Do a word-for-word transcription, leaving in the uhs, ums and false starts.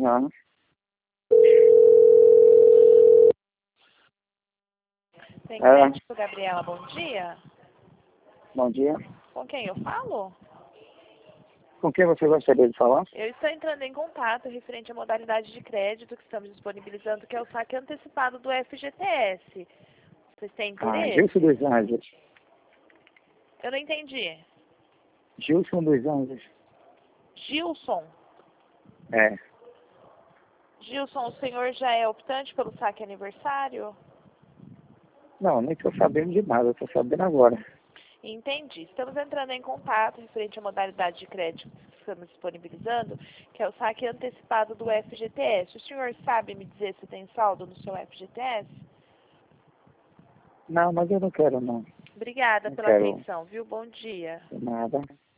Não. Tem É. crédito, Gabriela, bom dia. Bom dia. Com quem eu falo? Com quem você gostaria de falar? Eu estou entrando em contato referente à modalidade de crédito que estamos disponibilizando, que é o saque antecipado do F G T S. Vocês têm Ah, interesse? Gilson dos Anjos. Eu não entendi. Gilson dos Anjos. Gilson. É. Gilson, o senhor já é optante pelo saque aniversário? Não, nem estou sabendo de nada, estou sabendo agora. Entendi. Estamos entrando em contato referente à modalidade de crédito que estamos disponibilizando, que é o saque antecipado do F G T S. O senhor sabe me dizer se tem saldo no seu F G T S? Não, mas eu não quero não. Obrigada Não pela quero atenção, viu? Bom dia. nada.